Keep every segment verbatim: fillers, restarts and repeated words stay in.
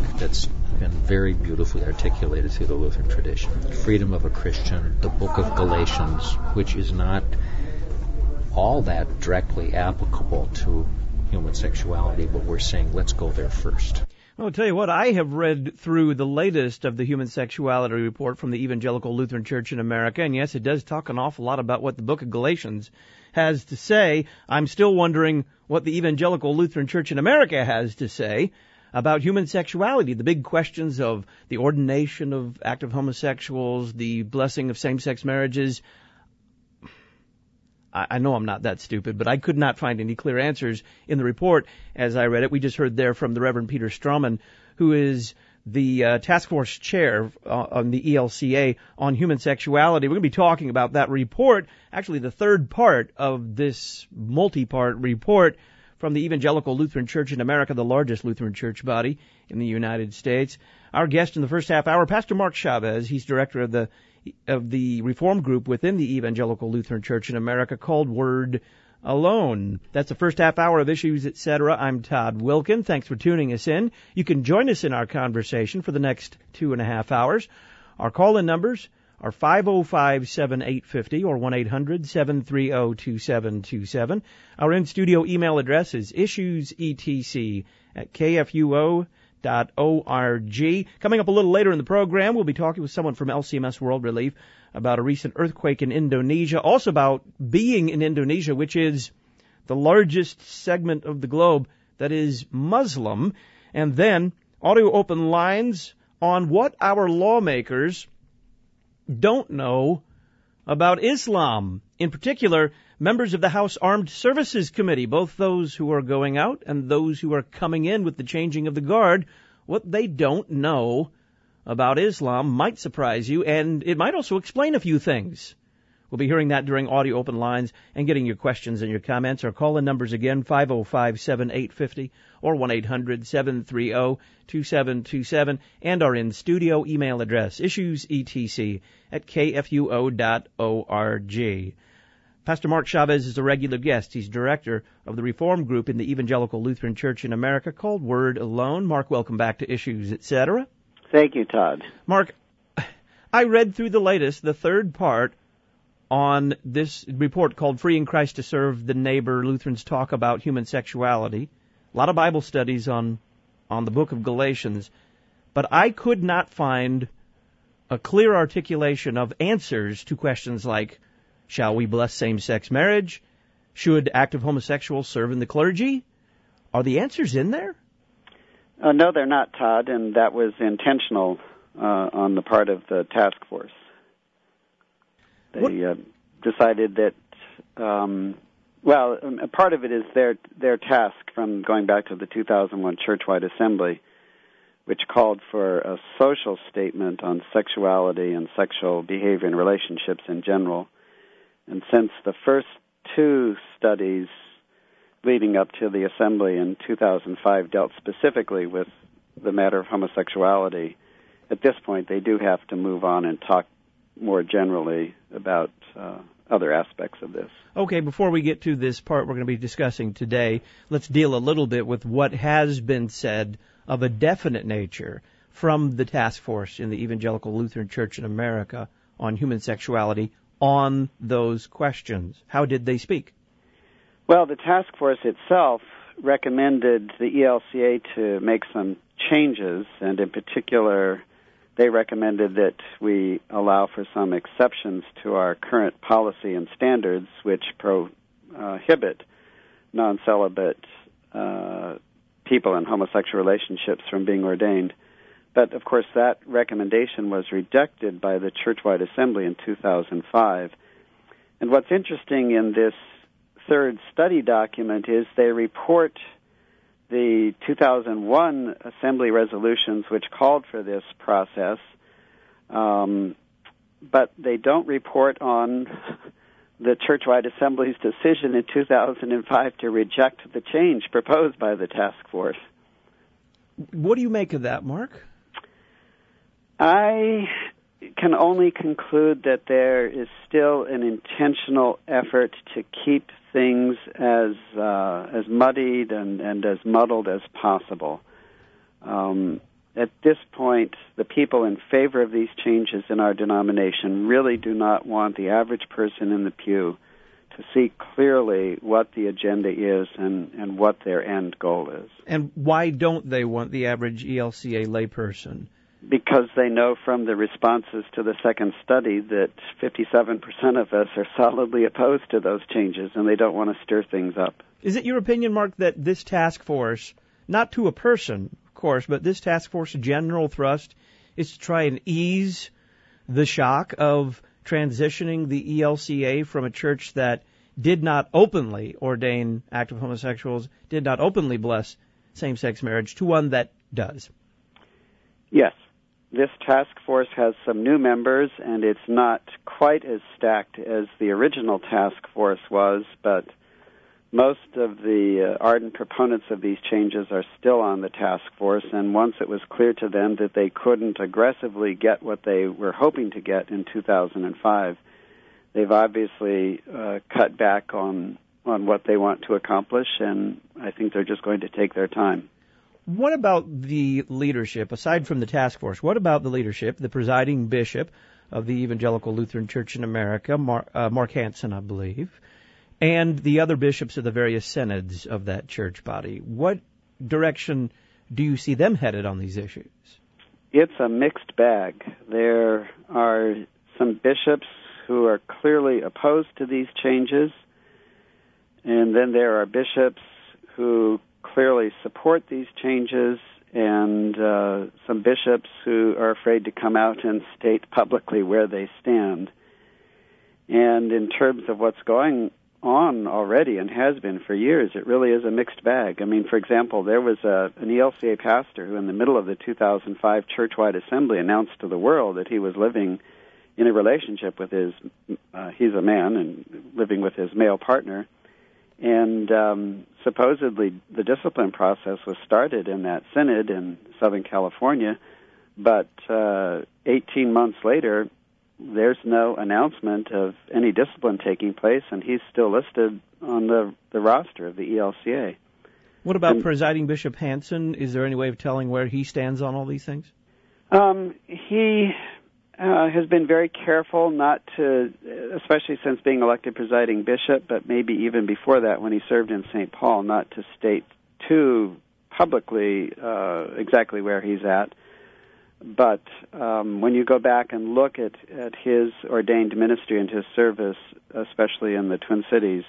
that's been very beautifully articulated through the Lutheran tradition. Freedom of a Christian, the book of Galatians, which is not all that directly applicable to human sexuality, but we're saying let's go there first. Well, I'll tell you what, I have read through the latest of the Human Sexuality Report from the Evangelical Lutheran Church in America, and yes, it does talk an awful lot about what the book of Galatians has to say. I'm still wondering what the Evangelical Lutheran Church in America has to say about human sexuality, the big questions of the ordination of active homosexuals, the blessing of same-sex marriages. I know I'm not that stupid, but I could not find any clear answers in the report as I read it. We just heard there from the Reverend Peter Strawman, who is the uh, task force chair uh, on the E L C A on human sexuality. We're going to be talking about that report, actually the third part of this multi-part report from the Evangelical Lutheran Church in America, the largest Lutheran church body in the United States. Our guest in the first half hour, Pastor Mark Chavez. He's director of the of the reform group within the Evangelical Lutheran Church in America called Word Alone. That's the first half hour of Issues, et cetera. I'm Todd Wilkin. Thanks for tuning us in. You can join us in our conversation for the next two and a half hours. Our call-in numbers are five oh five, seven eight five oh or one eight hundred, seven three oh, two seven two seven. Our in-studio email address is issuesetc at kfuo dot org. Coming up a little later in the program, we'll be talking with someone from L C M S World Relief about a recent earthquake in Indonesia, also about being in Indonesia, which is the largest segment of the globe that is Muslim, and then audio open lines on what our lawmakers don't know about Islam. In particular, members of the House Armed Services Committee, both those who are going out and those who are coming in with the changing of the guard, what they don't know about Islam might surprise you, and it might also explain a few things. We'll be hearing that during audio open lines and getting your questions and your comments. Our call-in numbers again, five oh five, seven eight five oh or one eight hundred, seven three oh, two seven two seven, and our in-studio email address, issuesetc at kfuo dot org. Pastor Mark Chavez is a regular guest. He's director of the reform group in the Evangelical Lutheran Church in America called Word Alone. Mark, welcome back to Issues, et cetera. Thank you, Todd. Mark, I read through the latest, the third part, on this report called Freeing Christ to Serve the Neighbor. Lutherans talk about human sexuality. A lot of Bible studies on, on the book of Galatians. But I could not find a clear articulation of answers to questions like, shall we bless same-sex marriage? Should active homosexuals serve in the clergy? Are the answers in there? Uh, no, they're not, Todd, and that was intentional uh, on the part of the task force. They uh, decided that, um, well, a part of it is their their task from going back to the two thousand one Churchwide Assembly, which called for a social statement on sexuality and sexual behavior and relationships in general. And since the first two studies leading up to the Assembly in two thousand five dealt specifically with the matter of homosexuality, at this point they do have to move on and talk more generally about uh, other aspects of this. Okay, before we get to this part we're going to be discussing today, let's deal a little bit with what has been said of a definite nature from the task force in the Evangelical Lutheran Church in America on human sexuality on those questions. How did they speak? Well, the task force itself recommended the E L C A to make some changes, and in particular, they recommended that we allow for some exceptions to our current policy and standards, which prohibit non-celibate uh, people in homosexual relationships from being ordained. But, of course, that recommendation was rejected by the Churchwide Assembly in two thousand five. And what's interesting in this third study document is they report the two thousand one Assembly resolutions which called for this process, um, but they don't report on the Churchwide Assembly's decision in two thousand five to reject the change proposed by the task force. What do you make of that, Mark? I can only conclude that there is still an intentional effort to keep things as uh, as muddied and, and as muddled as possible. Um, at this point, the people in favor of these changes in our denomination really do not want the average person in the pew to see clearly what the agenda is and, and what their end goal is. And why don't they want the average E L C A layperson? Because they know from the responses to the second study that fifty-seven percent of us are solidly opposed to those changes, and they don't want to stir things up. Is it your opinion, Mark, that this task force, not to a person, of course, but this task force general thrust is to try and ease the shock of transitioning the E L C A from a church that did not openly ordain active homosexuals, did not openly bless same-sex marriage, to one that does? Yes. This task force has some new members, and it's not quite as stacked as the original task force was, but most of the uh, ardent proponents of these changes are still on the task force, and once it was clear to them that they couldn't aggressively get what they were hoping to get in two thousand five, they've obviously uh, cut back on, on what they want to accomplish, and I think they're just going to take their time. What about the leadership, aside from the task force, what about the leadership, the presiding bishop of the Evangelical Lutheran Church in America, Mark, uh, Mark Hansen, I believe, and the other bishops of the various synods of that church body? What direction do you see them headed on these issues? It's a mixed bag. There are some bishops who are clearly opposed to these changes, and then there are bishops who clearly support these changes, and uh, some bishops who are afraid to come out and state publicly where they stand. And in terms of what's going on already and has been for years, it really is a mixed bag. I mean, for example, there was a, an E L C A pastor who in the middle of the two thousand five church-wide assembly announced to the world that he was living in a relationship with his, uh, he's a man, and living with his male partner. And um, supposedly the discipline process was started in that synod in Southern California, but uh, eighteen months later, there's no announcement of any discipline taking place, and he's still listed on the, the roster of the E L C A. What about and, Presiding Bishop Hansen? Is there any way of telling where he stands on all these things? Um, he uh, has been very careful not to, especially since being elected presiding bishop, but maybe even before that when he served in Saint Paul, not to state too publicly uh, exactly where he's at. But um, when you go back and look at, at his ordained ministry and his service, especially in the Twin Cities,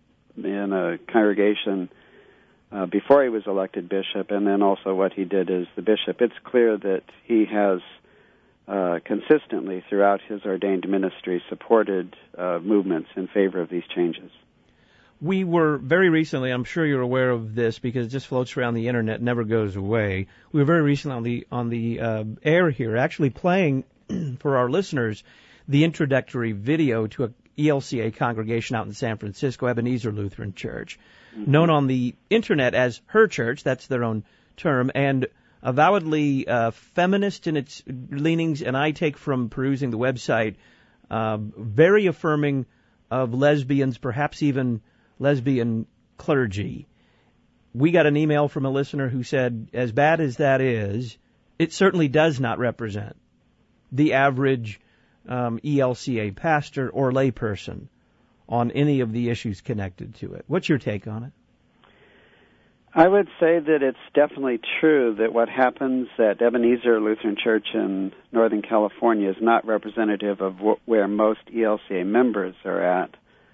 in a congregation uh, before he was elected bishop, and then also what he did as the bishop, it's clear that he has uh, consistently throughout his ordained ministry supported uh, movements in favor of these changes. We were very recently, I'm sure you're aware of this because it just floats around the internet, never goes away. We were very recently on the on the uh, air here, actually playing for our listeners the introductory video to a E L C A congregation out in San Francisco, Ebenezer Lutheran Church, mm-hmm. known on the internet as Her Church, that's their own term, and avowedly uh, feminist in its leanings, and I take from perusing the website, uh, very affirming of lesbians, perhaps even lesbian clergy. We got an email from a listener who said, as bad as that is, it certainly does not represent the average um, E L C A pastor or layperson on any of the issues connected to it. What's your take on it? I would say that it's definitely true that what happens at Ebenezer Lutheran Church in Northern California is not representative of wh- where most E L C A members are at.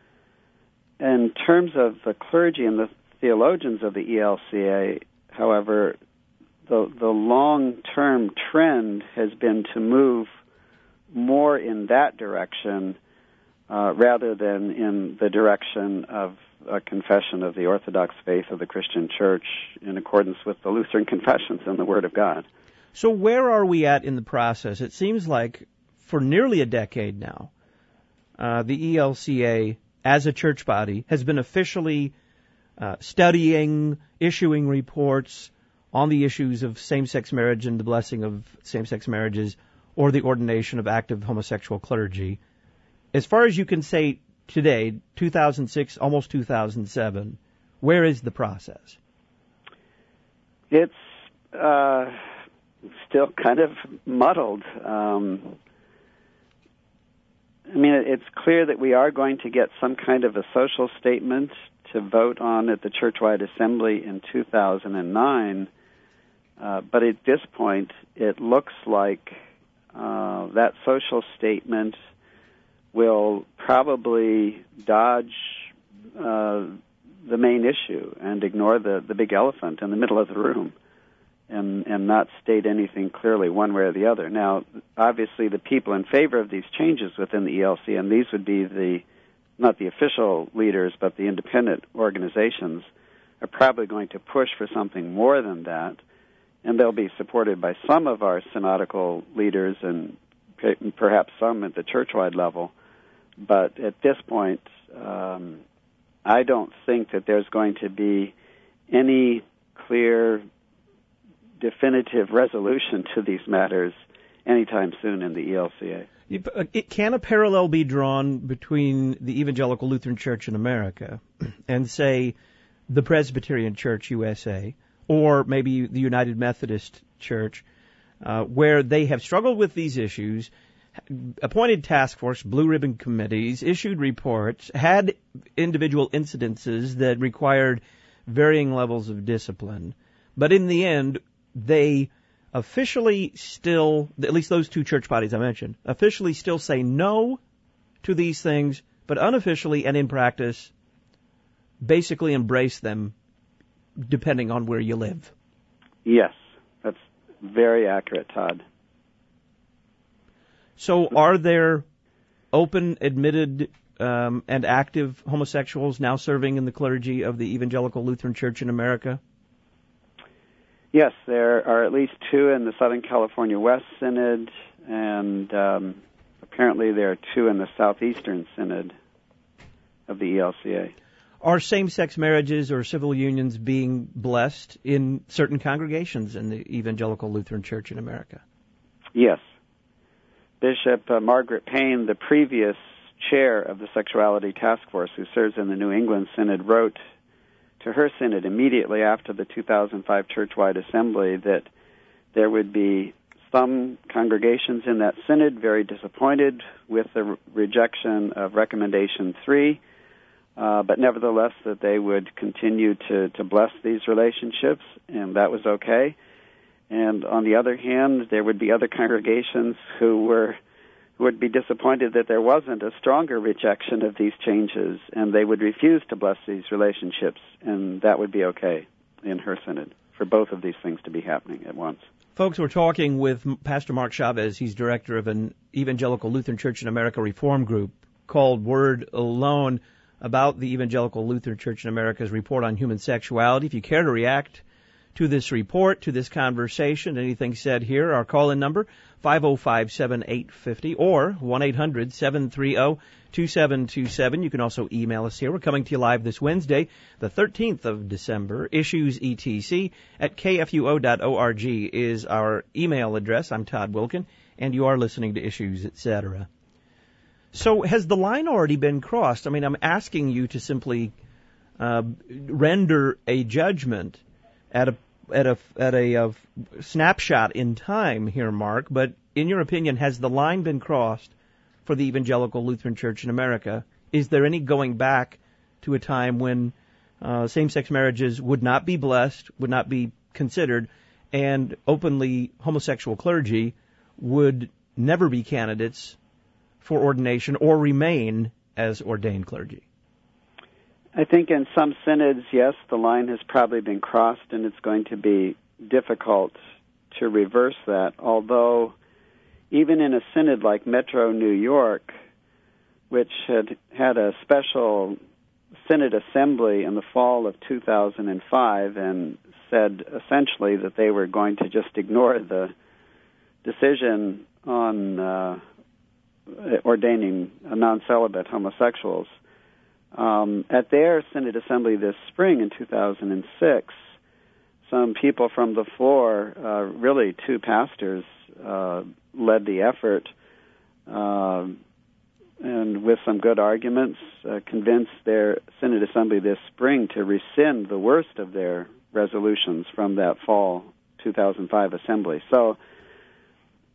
In terms of the clergy and the theologians of the E L C A, however, the, the long-term trend has been to move more in that direction uh, rather than in the direction of a confession of the Orthodox faith of the Christian Church in accordance with the Lutheran confessions and the Word of God. So where are we at in the process? It seems like for nearly a decade now, uh, the E L C A as a church body has been officially uh, studying, issuing reports on the issues of same-sex marriage and the blessing of same-sex marriages or the ordination of active homosexual clergy. As far as you can say today, two thousand six, almost two thousand seven, where is the process? It's uh, still kind of muddled. Um, I mean, it's clear that we are going to get some kind of a social statement to vote on at the Churchwide Assembly in two thousand nine, uh, but at this point, it looks like uh, that social statement will probably dodge uh, the main issue and ignore the, the big elephant in the middle of the room and, and not state anything clearly one way or the other. Now, obviously, the people in favor of these changes within the E L C, and these would be the not the official leaders, but the independent organizations, are probably going to push for something more than that, and they'll be supported by some of our synodical leaders and perhaps some at the churchwide level. But at this point, um, I don't think that there's going to be any clear, definitive resolution to these matters anytime soon in the E L C A. It, can a parallel be drawn between the Evangelical Lutheran Church in America and, say, the Presbyterian Church U S A, or maybe the United Methodist Church, uh, where they have struggled with these issues, appointed task force, blue ribbon committees, issued reports, had individual incidences that required varying levels of discipline, but in the end, they officially still, at least those two church bodies I mentioned, officially still say no to these things, but unofficially and in practice basically embrace them depending on where you live. Yes, that's very accurate, Todd. So are there open, admitted, um, and active homosexuals now serving in the clergy of the Evangelical Lutheran Church in America? Yes, there are at least two in the Southern California West Synod, and um, apparently there are two in the Southeastern Synod of the E L C A. Are same-sex marriages or civil unions being blessed in certain congregations in the Evangelical Lutheran Church in America? Yes. Bishop uh, Margaret Payne, the previous chair of the Sexuality Task Force, who serves in the New England Synod, wrote to her synod immediately after the two thousand five Churchwide Assembly that there would be some congregations in that synod very disappointed with the re- rejection of Recommendation three, uh, but nevertheless that they would continue to, to bless these relationships, and that was okay. And on the other hand, there would be other congregations who were who would be disappointed that there wasn't a stronger rejection of these changes, and they would refuse to bless these relationships, and that would be okay in her synod for both of these things to be happening at once. Folks, we're talking with Pastor Mark Chavez. He's director of an Evangelical Lutheran Church in America reform group called Word Alone, about the Evangelical Lutheran Church in America's report on human sexuality. If you care to react to this report, to this conversation, anything said here, our call-in number, five oh five, seven eight five oh or one eight hundred, seven three oh, two seven two seven. You can also email us here. We're coming to you live this Wednesday, the thirteenth of December. Issues E T C at k f u o dot org is our email address. I'm Todd Wilkin, and you are listening to Issues, et cetera. So has the line already been crossed? I mean, I'm asking you to simply uh, render a judgment at a at a at a, a snapshot in time here, Mark, but in your opinion, has the line been crossed for the Evangelical Lutheran Church in America? Is there any going back to a time when uh, same-sex marriages would not be blessed, would not be considered, and openly homosexual clergy would never be candidates for ordination or remain as ordained clergy? I think in some synods, yes, the line has probably been crossed, and it's going to be difficult to reverse that, although even in a synod like Metro New York, which had had a special synod assembly in the fall of two thousand five and said essentially that they were going to just ignore the decision on uh, ordaining non-celibate homosexuals. Um, at their Synod Assembly this spring in two thousand six, some people from the floor, uh, really two pastors, uh, led the effort uh, and with some good arguments uh, convinced their Synod Assembly this spring to rescind the worst of their resolutions from that fall two thousand five assembly. So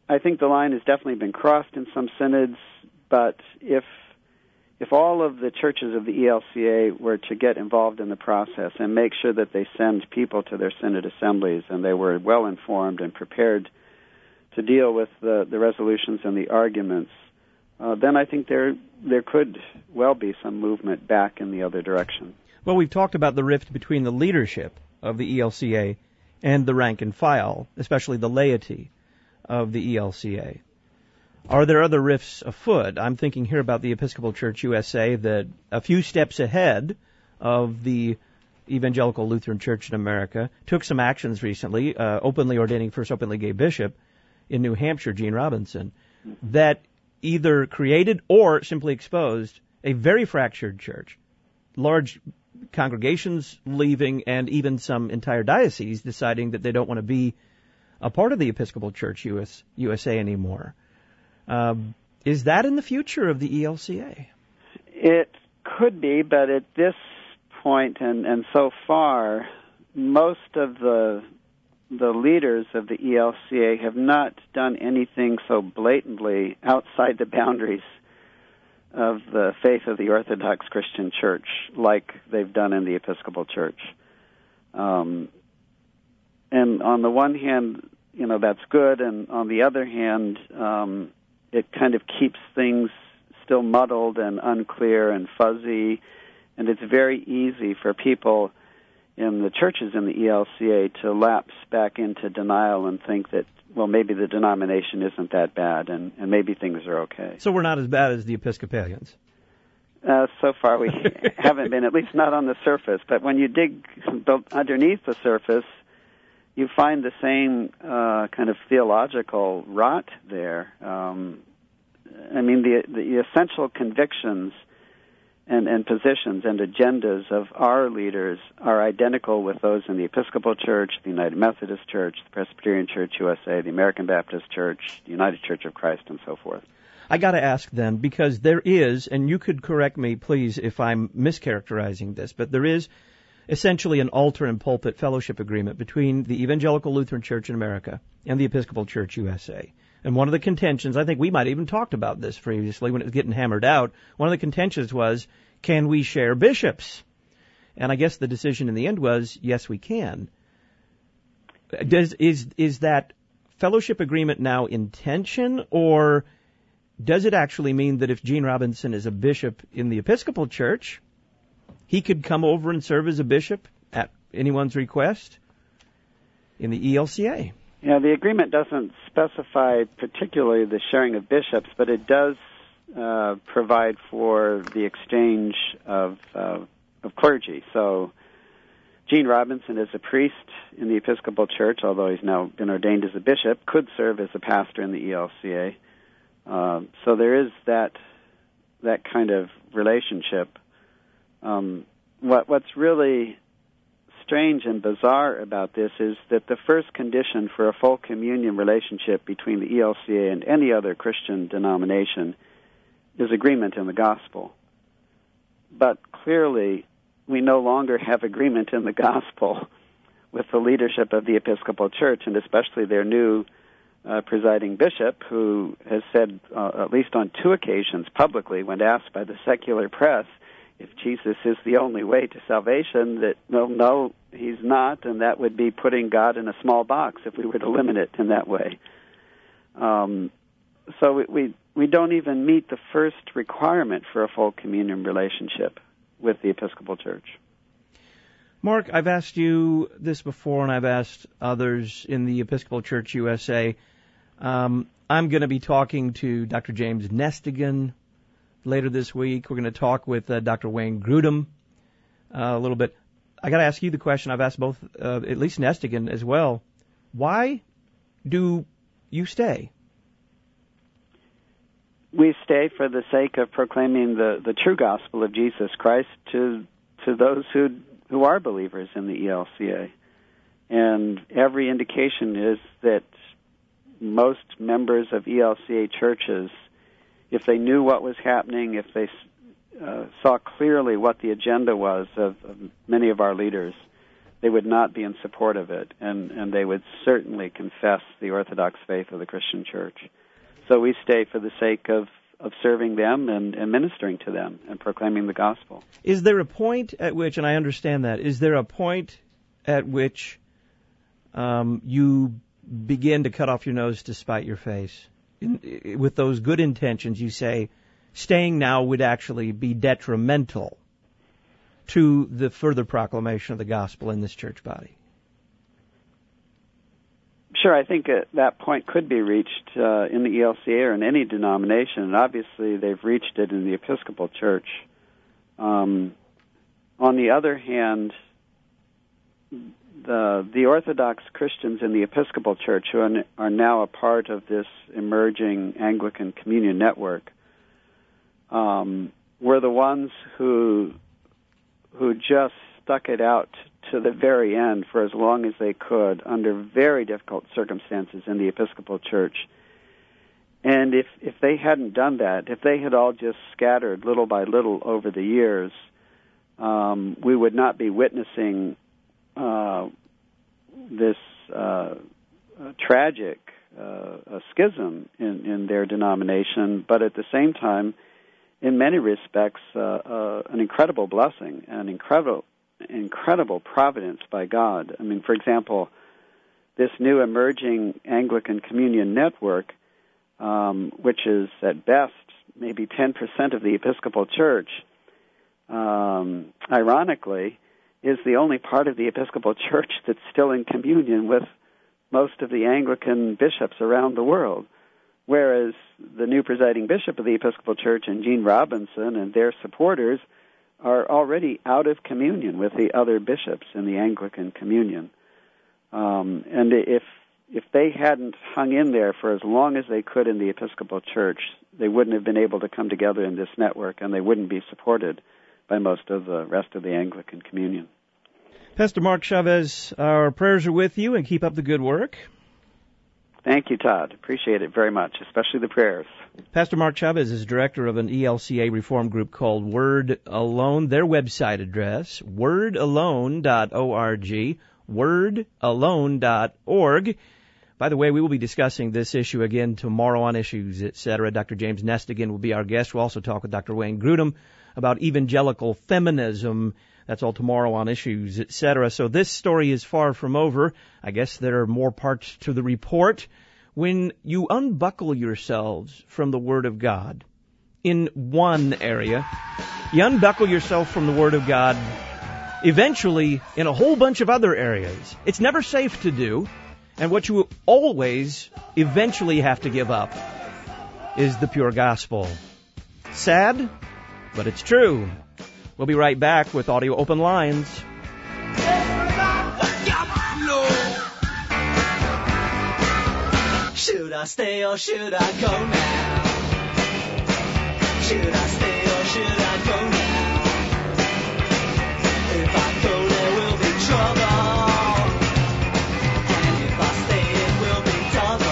I think the line has definitely been crossed in some synods, but if if all of the churches of the E L C A were to get involved in the process and make sure that they send people to their synod assemblies and they were well informed and prepared to deal with the, the resolutions and the arguments, uh, then I think there there could well be some movement back in the other direction. Well, we've talked about the rift between the leadership of the E L C A and the rank and file, especially the laity of the E L C A. Are there other rifts afoot? I'm thinking here about the Episcopal Church U S A, that a few steps ahead of the Evangelical Lutheran Church in America took some actions recently, uh, openly ordaining first openly gay bishop in New Hampshire, Gene Robinson, that either created or simply exposed a very fractured church, large congregations leaving, and even some entire dioceses deciding that they don't want to be a part of the Episcopal Church U S, U S A anymore. Um, is that in the future of the E L C A? It could be, but at this point and, and so far, most of the the leaders of the E L C A have not done anything so blatantly outside the boundaries of the faith of the Orthodox Christian Church like they've done in the Episcopal Church. Um, and on the one hand, you know, that's good, and on the other hand, um, it kind of keeps things still muddled and unclear and fuzzy, and it's very easy for people in the churches in the E L C A to lapse back into denial and think that, well, maybe the denomination isn't that bad, and, and maybe things are okay. So we're not as bad as the Episcopalians? Uh, so far we haven't been, at least not on the surface. But when you dig underneath the surface, you find the same uh, kind of theological rot there. Um, I mean, the, the essential convictions and, and positions and agendas of our leaders are identical with those in the Episcopal Church, the United Methodist Church, the Presbyterian Church U S A, the American Baptist Church, the United Church of Christ, and so forth. I got to ask then, because there is, and you could correct me, please, if I'm mischaracterizing this, but there is essentially an altar and pulpit fellowship agreement between the Evangelical Lutheran Church in America and the Episcopal Church U S A. And one of the contentions, I think we might have even talked about this previously when it was getting hammered out, one of the contentions was, can we share bishops? And I guess the decision in the end was, yes, we can. Does, is, is that fellowship agreement now in tension, or does it actually mean that if Gene Robinson is a bishop in the Episcopal Church, he could come over and serve as a bishop at anyone's request in the E L C A? Yeah, the agreement doesn't specify particularly the sharing of bishops, but it does uh, provide for the exchange of, uh, of clergy. So Gene Robinson, as a priest in the Episcopal Church, although he's now been ordained as a bishop, could serve as a pastor in the E L C A. Uh, so there is that that kind of relationship. Um, what what's really strange and bizarre about this is that the first condition for a full communion relationship between the E L C A and any other Christian denomination is agreement in the gospel. But clearly, we no longer have agreement in the gospel with the leadership of the Episcopal Church, and especially their new uh, presiding bishop, who has said, uh, at least on two occasions publicly, when asked by the secular press if Jesus is the only way to salvation, that, no, no, he's not, and that would be putting God in a small box if we were to limit it in that way. Um, so we, we we don't even meet the first requirement for a full communion relationship with the Episcopal Church. Mark, I've asked you this before, and I've asked others in the Episcopal Church U S A. Um, I'm going to be talking to Doctor James Nestingen later this week. We're going to talk with uh, Doctor Wayne Grudem uh, a little bit. I got to ask you the question I've asked both, uh, at least Nestingen as well. Why do you stay? We stay for the sake of proclaiming the, the true gospel of Jesus Christ to to those who who are believers in the E L C A. And every indication is that most members of E L C A churches, if they knew what was happening, if they uh, saw clearly what the agenda was of, of many of our leaders, they would not be in support of it, and, and they would certainly confess the Orthodox faith of the Christian Church. So we stay for the sake of, of serving them and, and ministering to them and proclaiming the gospel. Is there a point at which, and I understand that, is there a point at which um, you begin to cut off your nose to spite your face? In, with those good intentions, you say, staying now would actually be detrimental to the further proclamation of the gospel in this church body? Sure, I think uh, that point could be reached uh, in the E L C A or in any denomination, and obviously they've reached it in the Episcopal Church. Um, on the other hand, the, the Orthodox Christians in the Episcopal Church, who are, are now a part of this emerging Anglican communion network, um, were the ones who who just stuck it out to the very end for as long as they could under very difficult circumstances in the Episcopal Church. And if, if they hadn't done that, if they had all just scattered little by little over the years, um, we would not be witnessing uh, this uh, tragic uh, schism in, in their denomination, but at the same time, in many respects, uh, uh, an incredible blessing, an incredible, incredible providence by God. I mean, for example, this new emerging Anglican Communion Network, um, which is at best maybe ten percent of the Episcopal Church, um, ironically, is the only part of the Episcopal Church that's still in communion with most of the Anglican bishops around the world. Whereas the new presiding bishop of the Episcopal Church, and Gene Robinson, and their supporters are already out of communion with the other bishops in the Anglican communion. Um, and if if they hadn't hung in there for as long as they could in the Episcopal Church, they wouldn't have been able to come together in this network, and they wouldn't be supported by most of the rest of the Anglican communion. Pastor Mark Chavez, our prayers are with you, and keep up the good work. Thank you, Todd. Appreciate it very much, especially the prayers. Pastor Mark Chavez is director of an E L C A reform group called Word Alone. Their website address, word alone dot org, word alone dot org. By the way, we will be discussing this issue again tomorrow on Issues, et cetera. Doctor James Nestigan will be our guest. We'll also talk with Doctor Wayne Grudem about evangelical feminism. That's all tomorrow on Issues, et cetera. So this story is far from over. I guess there are more parts to the report. When you unbuckle yourselves from the Word of God in one area, you unbuckle yourself from the Word of God eventually in a whole bunch of other areas. It's never safe to do, and what you always eventually have to give up is the pure gospel. Sad, but it's true. We'll be right back with Audio Open Lines. Should I stay or should I go now? Should I stay or should I go now? If I go, there will be trouble. And if I stay, it will be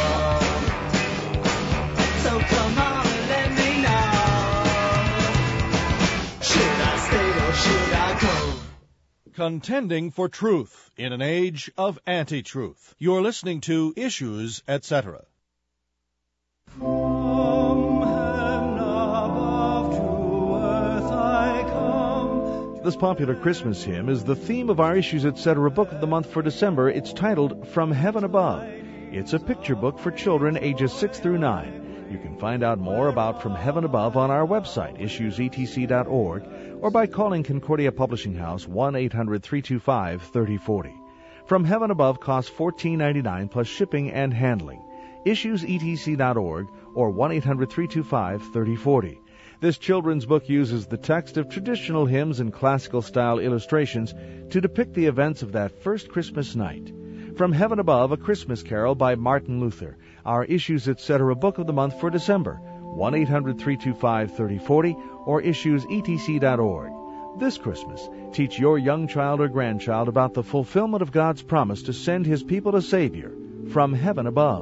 double. So come on and let me know. Should I stay or should I go? Contending for truth in an age of anti-truth. You're listening to Issues, et cetera. From heaven above to earth I come. This popular Christmas hymn is the theme of our Issues, et cetera book of the month for December. It's titled From Heaven Above. It's a picture book for children ages six through nine. You can find out more about From Heaven Above on our website, issues e t c dot org, or by calling Concordia Publishing House one eight hundred three two five three oh four oh. From Heaven Above costs fourteen ninety-nine plus shipping and handling. issues e t c dot org or one eight hundred three two five three oh four oh. This children's book uses the text of traditional hymns and classical-style illustrations to depict the events of that first Christmas night. From Heaven Above, a Christmas Carol by Martin Luther, our Issues, et cetera book of the month for December, one eight hundred three two five three oh four oh or issues e t c dot org. This Christmas, teach your young child or grandchild about the fulfillment of God's promise to send His people a Savior from heaven above.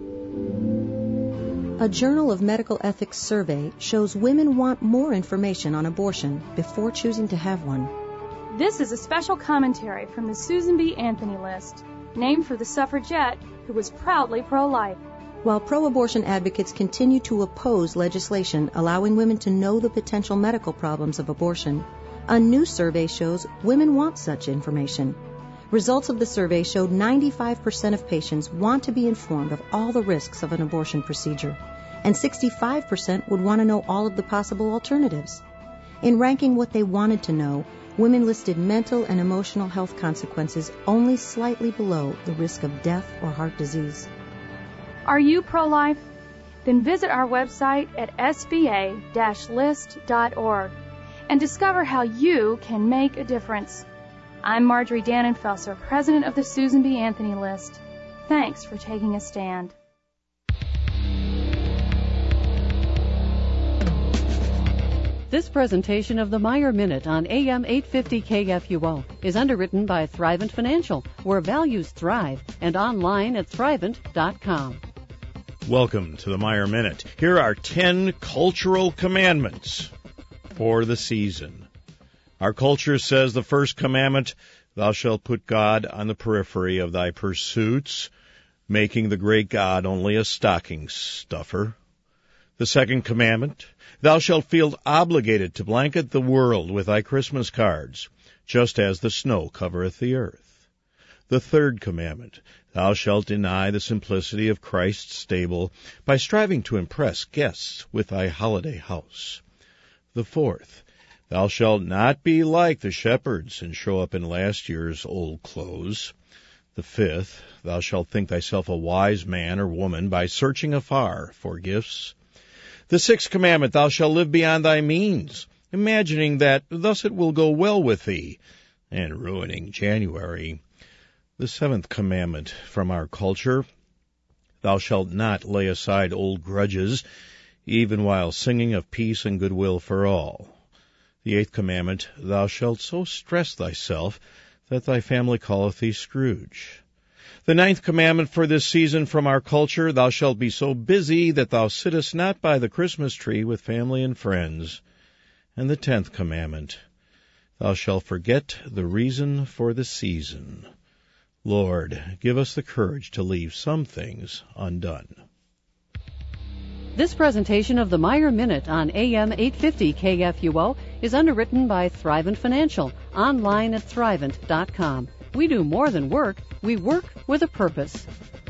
A Journal of Medical Ethics survey shows women want more information on abortion before choosing to have one. This is a special commentary from the Susan B. Anthony List, named for the suffragette who was proudly pro-life. While pro-abortion advocates continue to oppose legislation allowing women to know the potential medical problems of abortion, a new survey shows women want such information. Results of the survey showed ninety-five percent of patients want to be informed of all the risks of an abortion procedure, and sixty-five percent would want to know all of the possible alternatives. In ranking what they wanted to know, women listed mental and emotional health consequences only slightly below the risk of death or heart disease. Are you pro-life? Then visit our website at s b a dash list dot org and discover how you can make a difference. I'm Marjorie Dannenfelser, president of the Susan B. Anthony List. Thanks for taking a stand. This presentation of the Meyer Minute on A M eight fifty K F U O is underwritten by Thrivent Financial, where values thrive, and online at thrivent dot com. Welcome to the Meyer Minute. Here are ten cultural commandments for the season. Our culture says the first commandment, thou shalt put God on the periphery of thy pursuits, making the great God only a stocking stuffer. The second commandment, thou shalt feel obligated to blanket the world with thy Christmas cards, just as the snow covereth the earth. The third commandment, thou shalt deny the simplicity of Christ's stable by striving to impress guests with thy holiday house. The fourth, thou shalt not be like the shepherds and show up in last year's old clothes. The fifth, thou shalt think thyself a wise man or woman by searching afar for gifts. The sixth commandment, thou shalt live beyond thy means, imagining that thus it will go well with thee, and ruining January. The seventh commandment from our culture, thou shalt not lay aside old grudges, even while singing of peace and goodwill for all. The eighth commandment, thou shalt so stress thyself that thy family calleth thee Scrooge. The ninth commandment for this season from our culture, thou shalt be so busy that thou sittest not by the Christmas tree with family and friends. And the tenth commandment, thou shalt forget the reason for the season. Lord, give us the courage to leave some things undone. This presentation of the Meyer Minute on A M eight fifty K F U O is underwritten by Thrivent Financial, online at thrivent dot com. We do more than work. We work with a purpose.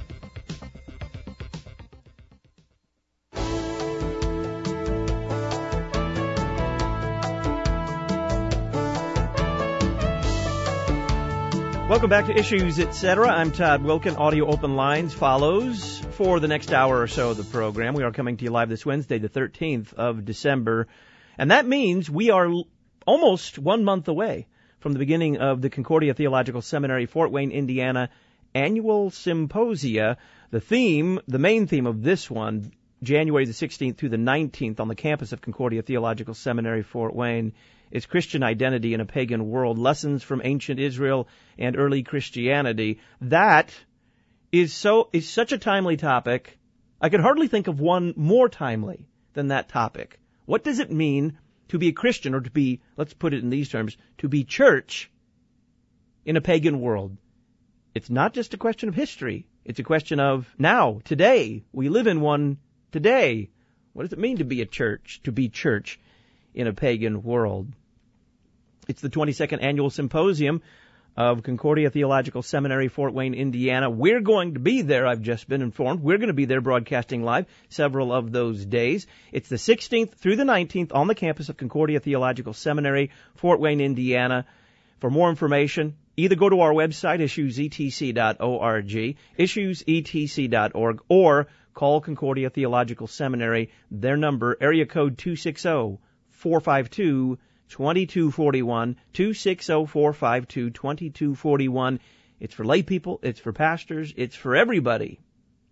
Welcome back to Issues, et cetera. I'm Todd Wilkin. Audio Open Lines follows for the next hour or so of the program. We are coming to you live this Wednesday, the thirteenth of December. And that means we are almost one month away from the beginning of the Concordia Theological Seminary, Fort Wayne, Indiana, annual symposia. The theme, the main theme of this one, January the sixteenth through the nineteenth on the campus of Concordia Theological Seminary, Fort Wayne, is Christian Identity in a Pagan World, Lessons from Ancient Israel and Early Christianity. That is so is such a timely topic. I could hardly think of one more timely than that topic. What does it mean to be a Christian, or to be, let's put it in these terms, to be church in a pagan world? It's not just a question of history. It's a question of now, today. We live in one today. What does it mean to be a church, to be church in a pagan world? It's the twenty-second annual symposium of Concordia Theological Seminary, Fort Wayne, Indiana. We're going to be there, I've just been informed. We're going to be there broadcasting live several of those days. It's the sixteenth through the nineteenth on the campus of Concordia Theological Seminary, Fort Wayne, Indiana. For more information, either go to our website, issues e t c dot org, issues e t c dot org, or call Concordia Theological Seminary. Their number, area code two six zero, four five two, two two four one, two six zero, four five two, two two four one. It's for lay people, it's for pastors, it's for everybody.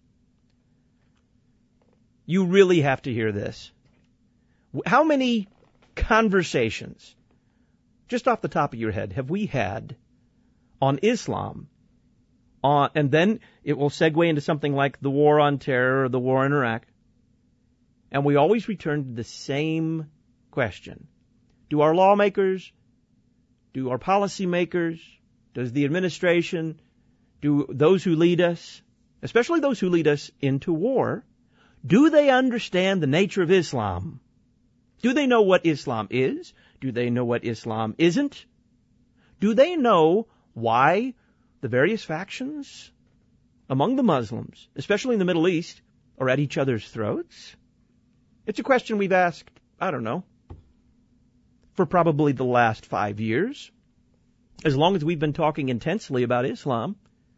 You really have to hear this. How many conversations, just off the top of your head, have we had on Islam? On, and then it will segue into something like the war on terror or the war in Iraq. And we always return to the same question. Do our lawmakers, do our policymakers, does the administration, do those who lead us, especially those who lead us into war, do they understand the nature of Islam? Do they know what Islam is? Do they know what Islam isn't? Do they know why the various factions among the Muslims, especially in the Middle East, are at each other's throats? It's a question we've asked, I don't know, for probably the last five years, as long as we've been talking intensely about Islam.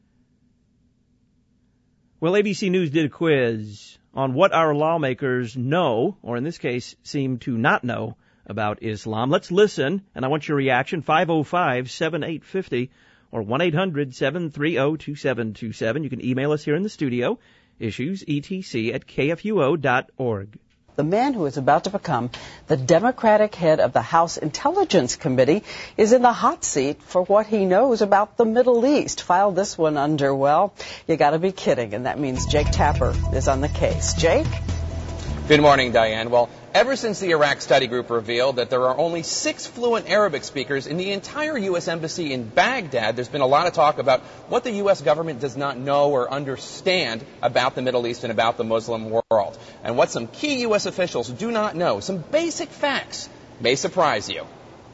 Well, A B C News did a quiz on what our lawmakers know, or in this case, seem to not know about Islam. Let's listen, and I want your reaction, five oh five, seven eight five oh or one eight hundred, seven three zero, two seven two seven. You can email us here in the studio, issues E T C at K F U O dot org. The man who is about to become the Democratic head of the House Intelligence Committee is in the hot seat for what he knows about the Middle East. Filed this one under, well, you got to be kidding, and that means Jake Tapper is on the case. Jake? Good morning, Diane. Well, ever since the Iraq Study Group revealed that there are only six fluent Arabic speakers in the entire U S Embassy in Baghdad, there's been a lot of talk about what the U S government does not know or understand about the Middle East and about the Muslim world. And what some key U S officials do not know, some basic facts, may surprise you.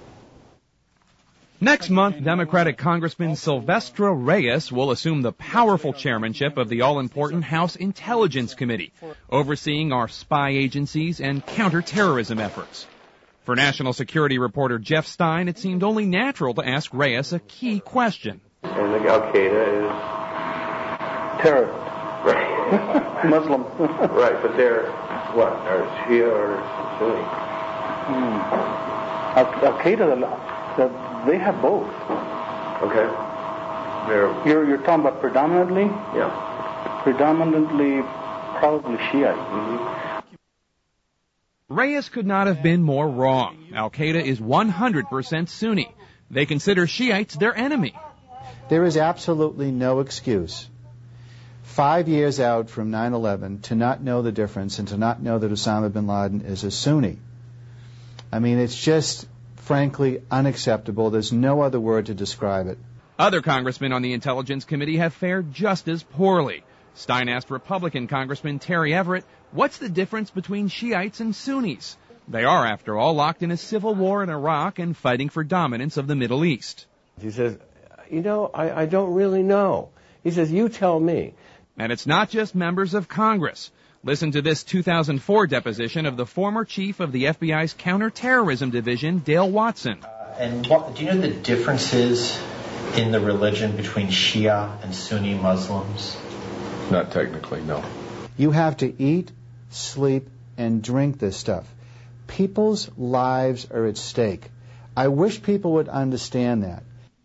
Next month, Democratic Congressman Silvestre Reyes will assume the powerful chairmanship of the all-important House Intelligence Committee, overseeing our spy agencies and counterterrorism efforts. For National Security reporter Jeff Stein, it seemed only natural to ask Reyes a key question. And the Al-Qaeda is terror. Right. Muslim. Right, but they're what? Are Shia or Sunni? Hmm. Al- Al-Qaeda, they have both. Okay. They're You're, you're talking about predominantly? Yeah. Predominantly, probably Shiite. Mm-hmm. Reyes could not have been more wrong. Al-Qaeda is one hundred percent Sunni. They consider Shiites their enemy. There is absolutely no excuse, five years out from nine eleven, to not know the difference and to not know that Osama bin Laden is a Sunni. I mean, it's just, frankly, unacceptable. There's no other word to describe it. Other congressmen on the Intelligence Committee have fared just as poorly. Stein asked Republican Congressman Terry Everett, what's the difference between Shiites and Sunnis? They are, after all, locked in a civil war in Iraq and fighting for dominance of the Middle East. He says, you know, I, I don't really know. He says, you tell me. And it's not just members of Congress. Listen to this two thousand four deposition of the former chief of the F B I's counterterrorism division, Dale Watson. Uh, and what, do you know the differences in the religion between Shia and Sunni Muslims? Not technically, no. You have to eat, sleep, and drink this stuff. People's lives are at stake. I wish people would understand that.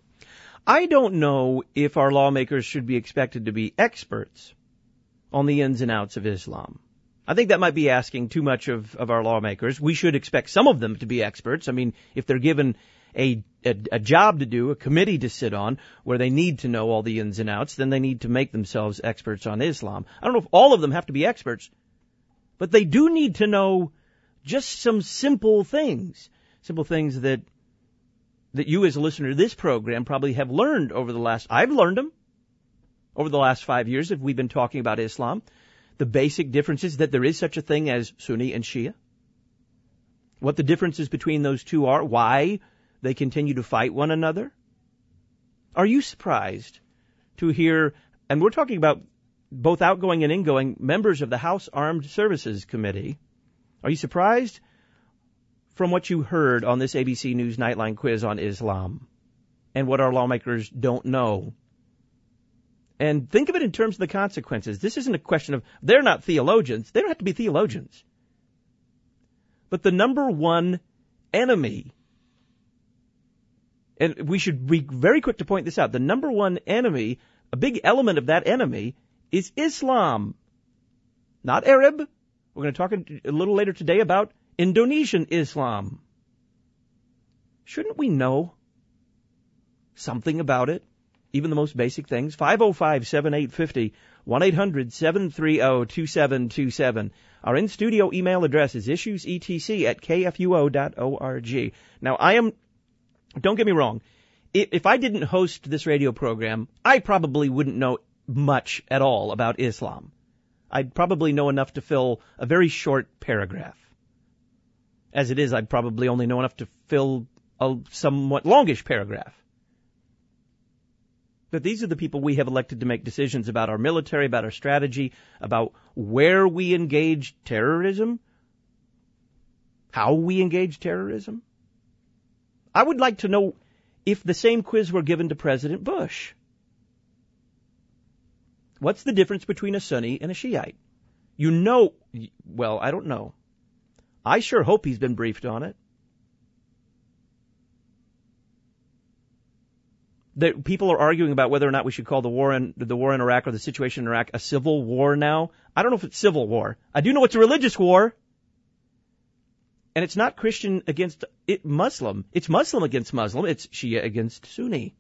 I don't know if our lawmakers should be expected to be experts on the ins and outs of Islam. I think that might be asking too much of, of our lawmakers. We should expect some of them to be experts. I mean, if they're given a, a, a job to do, a committee to sit on, where they need to know all the ins and outs, then they need to make themselves experts on Islam. I don't know if all of them have to be experts, but they do need to know just some simple things, simple things that that you as a listener to this program probably have learned over the last, I've learned them over the last five years if we've been talking about Islam. The basic differences that there is such a thing as Sunni and Shia. What the differences between those two are, why they continue to fight one another. Are you surprised to hear, and we're talking about both outgoing and ingoing members of the House Armed Services Committee, are you surprised from what you heard on this A B C News Nightline quiz on Islam and what our lawmakers don't know? And think of it in terms of the consequences. This isn't a question of, they're not theologians. They don't have to be theologians. But the number one enemy, and we should be very quick to point this out, the number one enemy, a big element of that enemy, is Islam. Not Arab. We're going to talk a little later today about Indonesian Islam. Shouldn't we know something about it? Even the most basic things. five oh five, seven eight five oh, one eight hundred, seven three zero, two seven two seven. Our in-studio email address is issuesetc at K F U O dot org. Now, I am Don't get me wrong. If I didn't host this radio program, I probably wouldn't know much at all about Islam. I'd probably know enough to fill a very short paragraph. As it is, I'd probably only know enough to fill a somewhat longish paragraph. But these are the people we have elected to make decisions about our military, about our strategy, about where we engage terrorism, how we engage terrorism. I would like to know if the same quiz were given to President Bush. What's the difference between a Sunni and a Shiite? You know, well, I don't know. I sure hope he's been briefed on it. The, people are arguing about whether or not we should call the war in the war in Iraq or the situation in Iraq a civil war now. I don't know if it's civil war. I do know it's a religious war. And it's not Christian against it, Muslim. It's Muslim against Muslim. It's Shia against Sunni.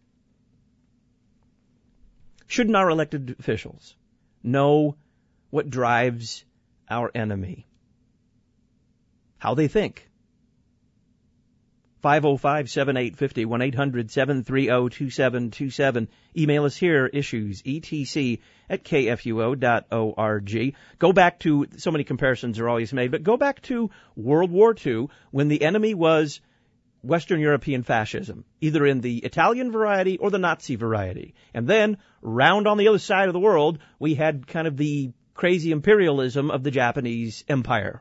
Shouldn't our elected officials know what drives our enemy? How they think? five oh five, seven eight five oh, one eight hundred, seven three oh, two seven two seven. Email us here, issues, E T C, at K F U O dot org. Go back to, so many comparisons are always made, but go back to World War Two when the enemy was Western European fascism, either in the Italian variety or the Nazi variety. And then, round on the other side of the world, we had kind of the crazy imperialism of the Japanese Empire.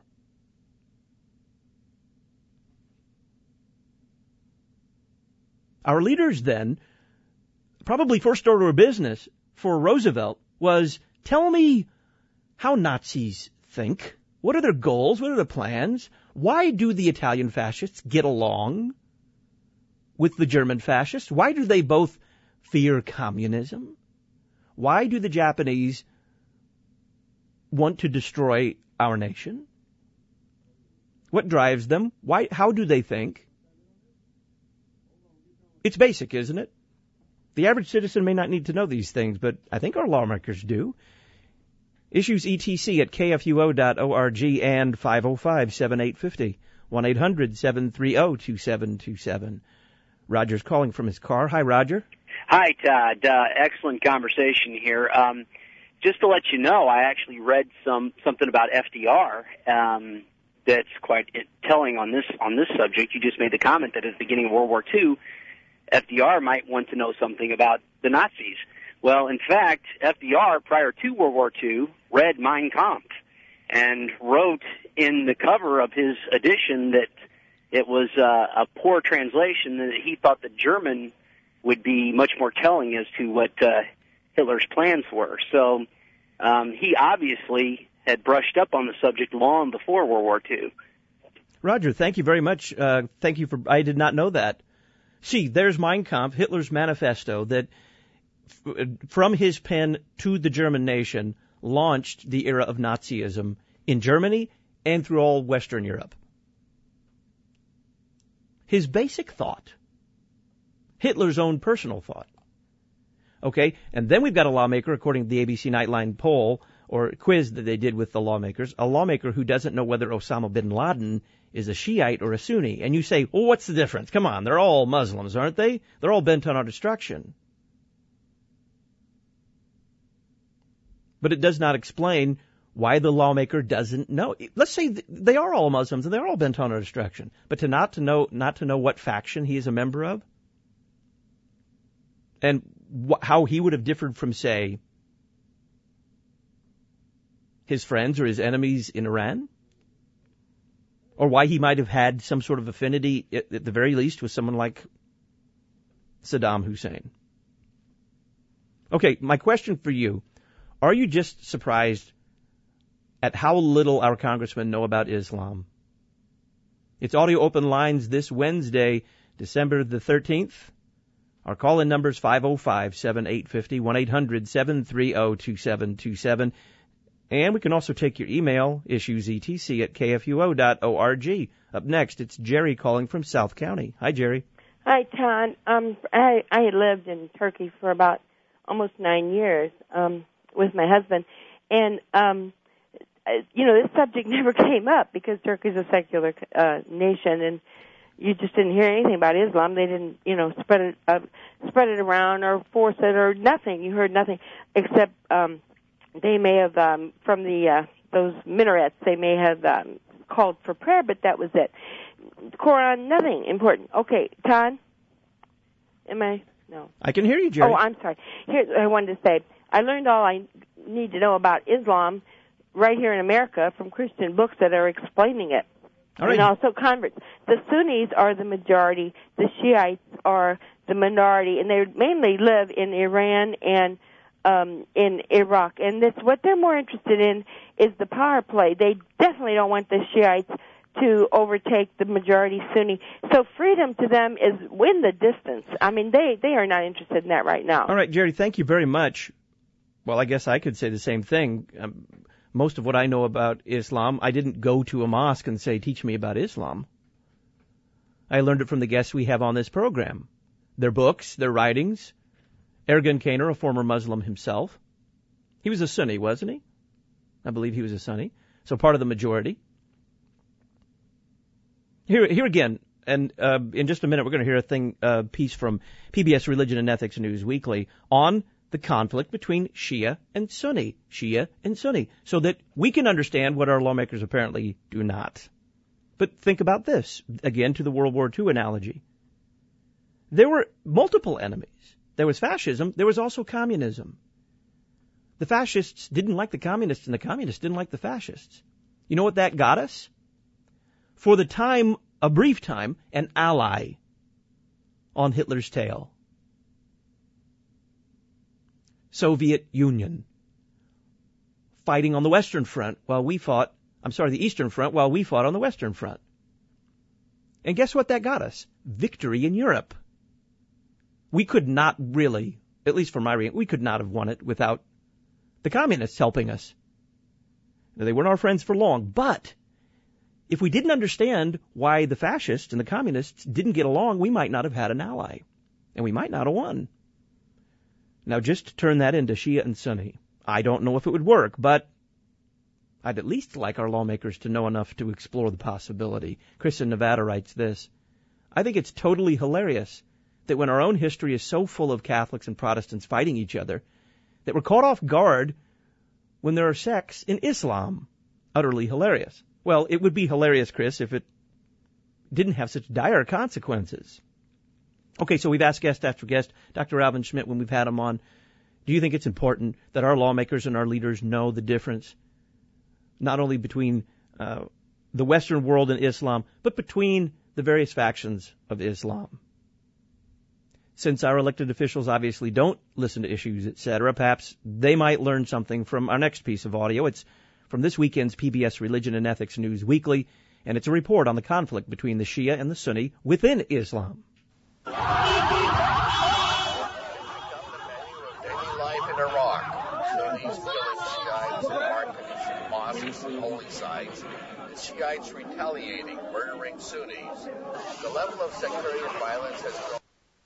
Our leaders then, probably first order of business for Roosevelt was, tell me how Nazis think. What are their goals? What are their plans? Why do the Italian fascists get along with the German fascists? Why do they both fear communism? Why do the Japanese want to destroy our nation? What drives them? Why? How do they think? It's basic, isn't it? The average citizen may not need to know these things, but I think our lawmakers do. Issues E T C at K F U O dot org and five oh five, seven eight five oh, one eight hundred, seven three oh, two seven two seven. Roger's calling from his car. Hi, Roger. Hi, Todd. Uh, excellent conversation here. Um, just to let you know, I actually read some something about F D R um, that's quite telling on this on this subject. You just made the comment that at the beginning of World War Two, F D R might want to know something about the Nazis. Well, in fact, F D R, prior to World War Two, read Mein Kampf and wrote in the cover of his edition that it was uh, a poor translation, and that he thought the German would be much more telling as to what uh, Hitler's plans were. So um, he obviously had brushed up on the subject long before World War Two. Roger, thank you very much. Uh, thank you for, I did not know that. See, there's Mein Kampf, Hitler's manifesto, that f- from his pen to the German nation launched the era of Nazism in Germany and through all Western Europe. His basic thought, Hitler's own personal thought. Okay, and then we've got a lawmaker, according to the A B C Nightline poll, or quiz that they did with the lawmakers, a lawmaker who doesn't know whether Osama bin Laden is a Shiite or a Sunni. And you say, well, what's the difference? Come on, they're all Muslims, aren't they? They're all bent on our destruction. But it does not explain why the lawmaker doesn't know. Let's say they are all Muslims and they're all bent on our destruction, but to not to know not to know what faction he is a member of, and wh- how he would have differed from, say, his friends or his enemies in Iran, or why he might have had some sort of affinity, at, at the very least, with someone like Saddam Hussein. Okay, my question for you, are you just surprised at how little our congressmen know about Islam? It's audio open lines this Wednesday, December the thirteenth. Our call-in number is five oh five, seven eight five oh, one eight hundred, seven three oh, two seven two seven. And we can also take your email, issuesetc at K F U O dot org. Up next, it's Jerry calling from South County. Hi, Jerry. Hi, Todd. Um, I, I had lived in Turkey for about almost nine years um, with my husband. And, um, you know, this subject never came up because Turkey's a secular uh, nation. And, you just didn't hear anything about Islam. They didn't, you know, spread it uh, spread it around or force it or nothing. You heard nothing except um, they may have um, from the uh, those minarets. They may have um, called for prayer, but that was it. Quran, nothing important. Okay, Todd, am I? No. I can hear you, Jerry. Oh, I'm sorry. Here's what I wanted to say. I learned all I need to know about Islam right here in America from Christian books that are explaining it. All right. And also converts. The Sunnis are the majority. The Shiites are the minority, and they mainly live in Iran and um, in Iraq. And that's what they're more interested in is the power play. They definitely don't want the Shiites to overtake the majority Sunni. So freedom to them is in the distance. I mean, they, they are not interested in that right now. All right, Jerry, thank you very much. Well, I guess I could say the same thing. Um, most of what I know about Islam, I didn't go to a mosque and say, teach me about Islam. I learned it from the guests we have on this program. Their books, their writings. Ergun Caner, a former Muslim himself. He was a Sunni, wasn't he? I believe he was a Sunni. So part of the majority. Here, here again, and uh, in just a minute, we're going to hear a thing, uh, piece from P B S Religion and Ethics News Weekly on the conflict between Shia and Sunni, Shia and Sunni, so that we can understand what our lawmakers apparently do not. But think about this, again, to the World War Two analogy. There were multiple enemies. There was fascism. There was also communism. The fascists didn't like the communists, and the communists didn't like the fascists. You know what that got us? For the time, a brief time, an ally on Hitler's tail. Soviet Union. Fighting on the Western Front while we fought, I'm sorry, the Eastern Front while we fought on the Western Front. And guess what that got us? Victory in Europe. We could not really, at least for my reading, we could not have won it without the communists helping us. Now, they weren't our friends for long, but if we didn't understand why the fascists and the communists didn't get along, we might not have had an ally, and we might not have won. Now, just turn that into Shia and Sunni. I don't know if it would work, but I'd at least like our lawmakers to know enough to explore the possibility. Chris in Nevada writes this. I think it's totally hilarious that when our own history is so full of Catholics and Protestants fighting each other, that we're caught off guard when there are sects in Islam. Utterly hilarious. Well, it would be hilarious, Chris, if it didn't have such dire consequences. Okay, so we've asked guest after guest, Doctor Alvin Schmidt, when we've had him on, do you think it's important that our lawmakers and our leaders know the difference, not only between uh, the Western world and Islam, but between the various factions of Islam? Since our elected officials obviously don't listen to issues, et cetera, perhaps they might learn something from our next piece of audio. It's from this weekend's P B S Religion and Ethics News Weekly, and it's a report on the conflict between the Shia and the Sunni within Islam. Daily life in Iraq. Sunnis killing Shiites in Markanish mosques and holy sites. The Shiites retaliating, murdering Sunnis. The level of sectarian violence has grown.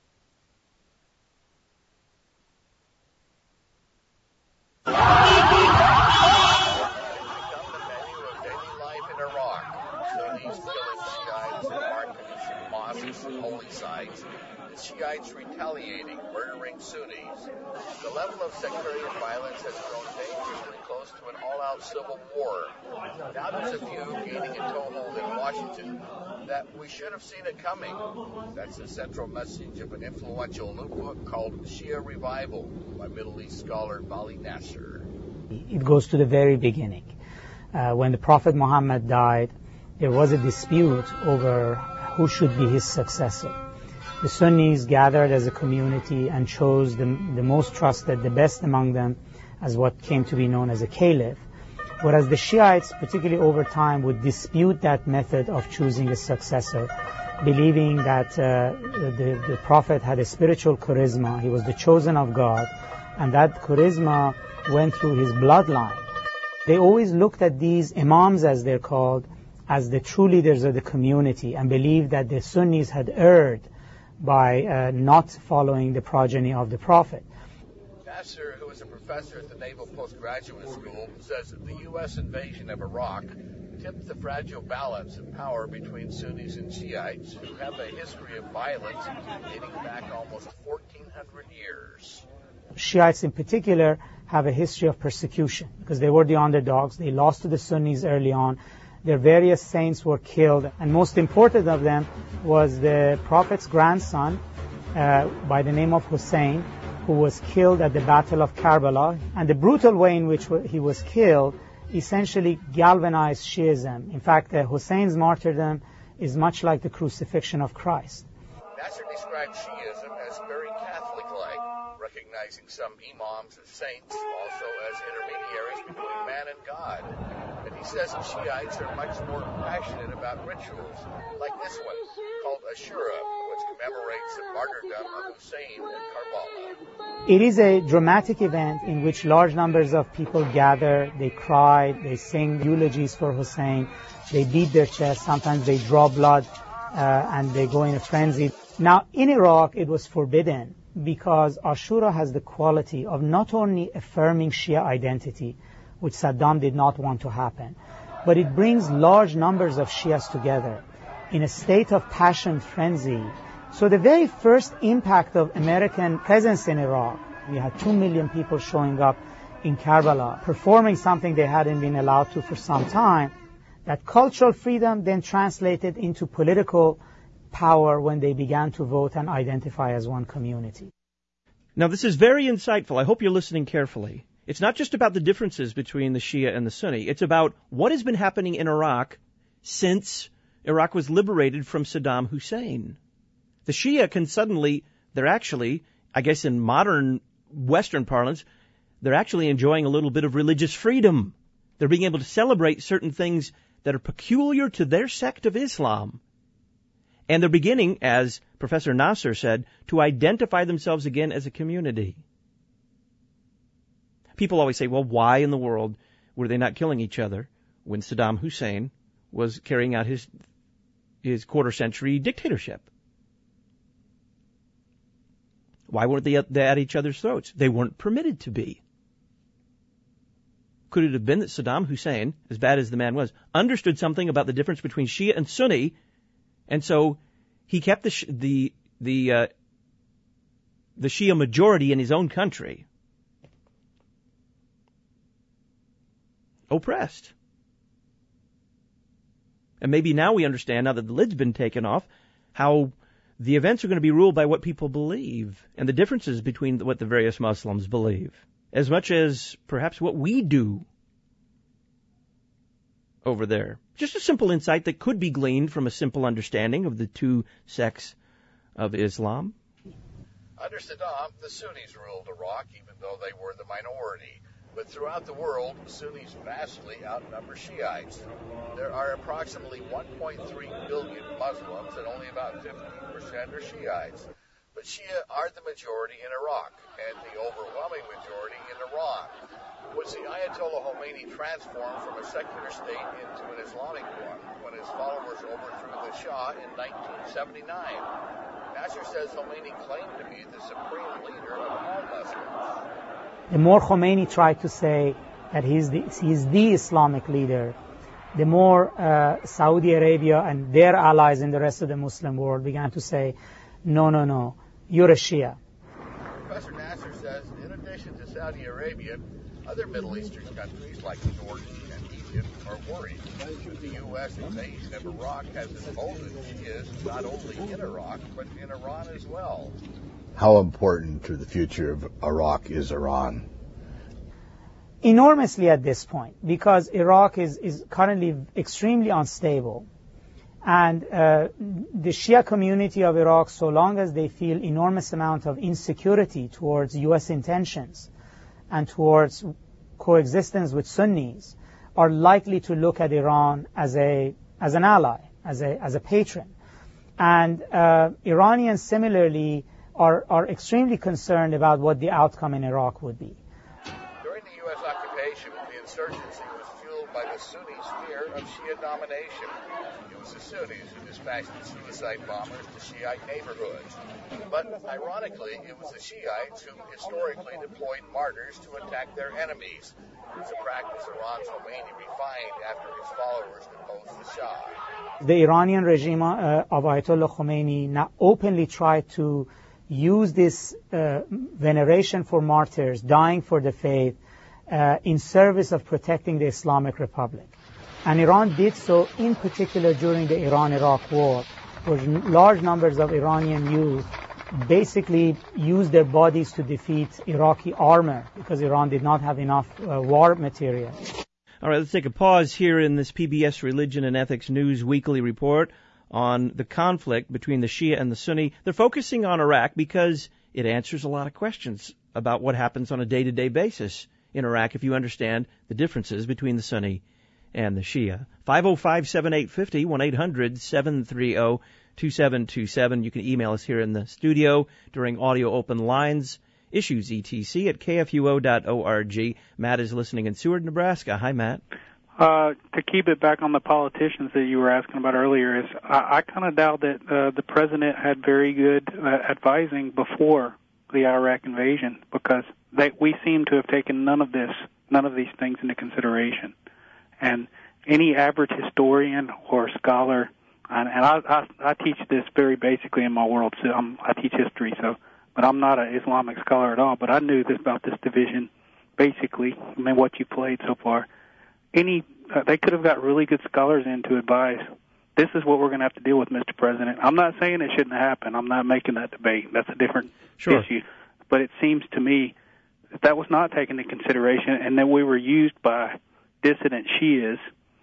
Holy sites, the Shiites retaliating, murdering Sunnis. The level of sectarian violence has grown dangerously close to an all-out civil war. Now there's a view gaining a toehold in Washington that we should have seen it coming. That's the central message of an influential new book called Shia Revival by Middle East scholar Bali Nasser. It goes to the very beginning. Uh, when the Prophet Muhammad died, there was a dispute over who should be his successor. The Sunnis gathered as a community and chose the, the most trusted, the best among them, as what came to be known as a caliph. Whereas the Shiites, particularly over time, would dispute that method of choosing a successor, believing that uh, the, the Prophet had a spiritual charisma, he was the chosen of God, and that charisma went through his bloodline. They always looked at these imams, as they're called, as the true leaders of the community, and believed that the Sunnis had erred by uh, not following the progeny of the Prophet. Nasser, who is a professor at the Naval Postgraduate School, says that the U S invasion of Iraq tipped the fragile balance of power between Sunnis and Shiites, who have a history of violence dating back almost fourteen hundred years. Shiites in particular have a history of persecution because they were the underdogs. They lost to the Sunnis early on. Their various saints were killed, and most important of them was the Prophet's grandson uh, by the name of Hussein, who was killed at the Battle of Karbala. And the brutal way in which he was killed essentially galvanized Shiism. In fact, uh, Hussein's martyrdom is much like the crucifixion of Christ. Nasser described Shiism as very Catholic-like, recognizing some imams as saints, also as intermediaries between man and God. And he says Shiites are much more passionate about rituals, like this one, called Ashura, which commemorates the martyrdom of Hussein at Karbala. It is a dramatic event in which large numbers of people gather, they cry, they sing eulogies for Hussein, they beat their chest, sometimes they draw blood, uh, and they go in a frenzy. Now, in Iraq, it was forbidden because Ashura has the quality of not only affirming Shia identity, which Saddam did not want to happen, but it brings large numbers of Shias together in a state of passion frenzy. So the very first impact of American presence in Iraq, we had two million people showing up in Karbala, performing something they hadn't been allowed to for some time. That cultural freedom then translated into political power when they began to vote and identify as one community. Now, this is very insightful. I hope you're listening carefully. It's not just about the differences between the Shia and the Sunni. It's about what has been happening in Iraq since Iraq was liberated from Saddam Hussein. The Shia can suddenly, they're actually, I guess in modern Western parlance, they're actually enjoying a little bit of religious freedom. They're being able to celebrate certain things that are peculiar to their sect of Islam. And they're beginning, as Professor Nasser said, to identify themselves again as a community. People always say, well, why in the world were they not killing each other when Saddam Hussein was carrying out his his quarter-century dictatorship? Why weren't they at each other's throats? They weren't permitted to be. Could it have been that Saddam Hussein, as bad as the man was, understood something about the difference between Shia and Sunni, and so he kept the the the uh, the Shia majority in his own country oppressed? And maybe now we understand, now that the lid's been taken off, how the events are going to be ruled by what people believe and the differences between what the various Muslims believe, as much as perhaps what we do over there. Just a simple insight that could be gleaned from a simple understanding of the two sects of Islam. Under Saddam, the Sunnis ruled Iraq, even though they were the minority. But throughout the world, Sunnis vastly outnumber Shiites. There are approximately one point three billion Muslims, and only about fifteen percent are Shiites. But Shia are the majority in Iraq, and the overwhelming majority in Iran. Was the Ayatollah Khomeini transformed from a secular state into an Islamic one when his followers overthrew the Shah in nineteen seventy-nine? Nasser says Khomeini claimed to be the supreme leader of all Muslims. The more Khomeini tried to say that he's the, he's the Islamic leader, the more uh, Saudi Arabia and their allies in the rest of the Muslim world began to say, no, no, no, you're a Shia. Professor Nasser says, in addition to Saudi Arabia, other Middle Eastern countries like Jordan and Egypt are worried. The U S invasion of Iraq has emboldened Shias not only in Iraq, but in Iran as well. How important to the future of Iraq is Iran? Enormously at this point, because Iraq is, is currently extremely unstable. And uh, the Shia community of Iraq, so long as they feel enormous amount of insecurity towards U S intentions and towards coexistence with Sunnis, are likely to look at Iran as a as an ally, as a as a patron. And uh, Iranians similarly are are extremely concerned about what the outcome in Iraq would be. During the U S occupation, the insurgency was fueled by the the Sunnis' fear of Shia domination. It was the Sunnis who dispatched the suicide bombers to Shiite neighborhoods. But ironically, it was the Shiites who historically deployed martyrs to attack their enemies. It's a practice Iran's Khomeini refined after his followers deposed the Shah. The Iranian regime uh, of Ayatollah Khomeini now openly tried to use this uh, veneration for martyrs dying for the faith uh, in service of protecting the Islamic Republic. And Iran did so in particular during the Iran-Iraq war, where large numbers of Iranian youth basically used their bodies to defeat Iraqi armor because Iran did not have enough uh, war material. All right, let's take a pause here in this P B S Religion and Ethics News Weekly Report on the conflict between the Shia and the Sunni. They're focusing on Iraq because it answers a lot of questions about what happens on a day-to-day basis in Iraq if you understand the differences between the Sunni and the Shia. five oh five, seven eight five oh, one eight hundred, seven three oh, two seven two seven. You can email us here in the studio during audio open lines. Issues E T C at K F U O dot org. Matt is listening in Seward, Nebraska. Hi, Matt. Uh, to keep it back on the politicians that you were asking about earlier, is I, I kind of doubt that uh, the president had very good uh, advising before the Iraq invasion, because they, we seem to have taken none of this, none of these things into consideration. And any average historian or scholar, and, and I, I, I teach this very basically in my world, so I'm, I teach history, so, but I'm not an Islamic scholar at all, but I knew this about this division, basically, I mean, what you played so far. Any, uh, they could have got really good scholars in to advise, this is what we're going to have to deal with, Mister President. I'm not saying it shouldn't happen. I'm not making that debate. That's a different sure. issue. But it seems to me that that was not taken into consideration, and that we were used by dissident Shias,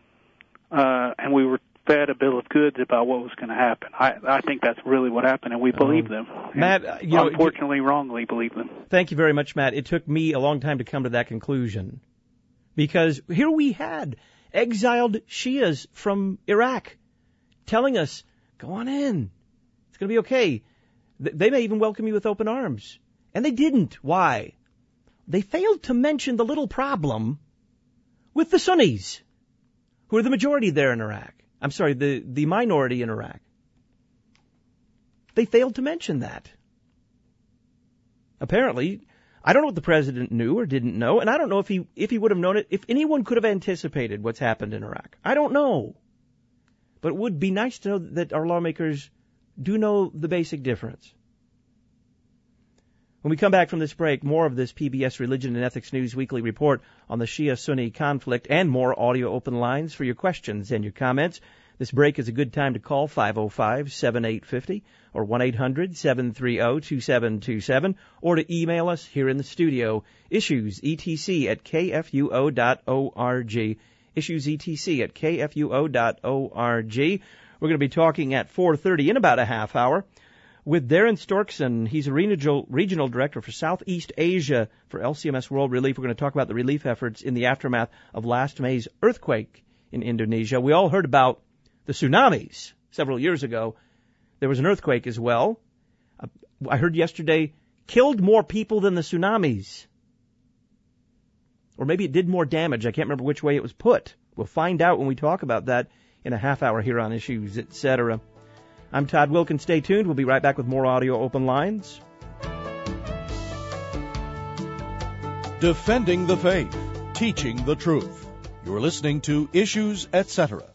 uh, and we were fed a bill of goods about what was going to happen. I, I think that's really what happened, and we believe them. Matt, uh, you know, unfortunately, wrongly believe them. Thank you very much, Matt. It took me a long time to come to that conclusion, because here we had exiled Shias from Iraq telling us, go on in, it's going to be okay. They may even welcome you with open arms. And they didn't. Why? They failed to mention the little problem with the Sunnis, who are the majority there in Iraq. I'm sorry, the, the minority in Iraq. They failed to mention that. Apparently, I don't know what the president knew or didn't know, and I don't know if he if he would have known it, if anyone could have anticipated what's happened in Iraq. I don't know. But it would be nice to know that our lawmakers do know the basic difference. When we come back from this break, more of this P B S Religion and Ethics News Weekly Report on the Shia-Sunni conflict and more audio open lines for your questions and your comments. This break is a good time to call five oh five, seven eight five oh or one eight hundred, seven three oh, two seven two seven or to email us here in the studio, issues E T C at K F U O dot org. Issues E T C at K F U O dot org. We're going to be talking at four thirty in about a half hour with Darren Storkson. He's a regional, regional director for Southeast Asia for L C M S World Relief. We're going to talk about the relief efforts in the aftermath of last May's earthquake in Indonesia. We all heard about the tsunamis several years ago. There was an earthquake as well. Uh, I heard yesterday killed more people than the tsunamis. Or maybe it did more damage. I can't remember which way it was put. We'll find out when we talk about that in a half hour here on Issues, et cetera. I'm Todd Wilkins. Stay tuned. We'll be right back with more audio open lines. Defending the faith, teaching the truth. You're listening to Issues, et cetera.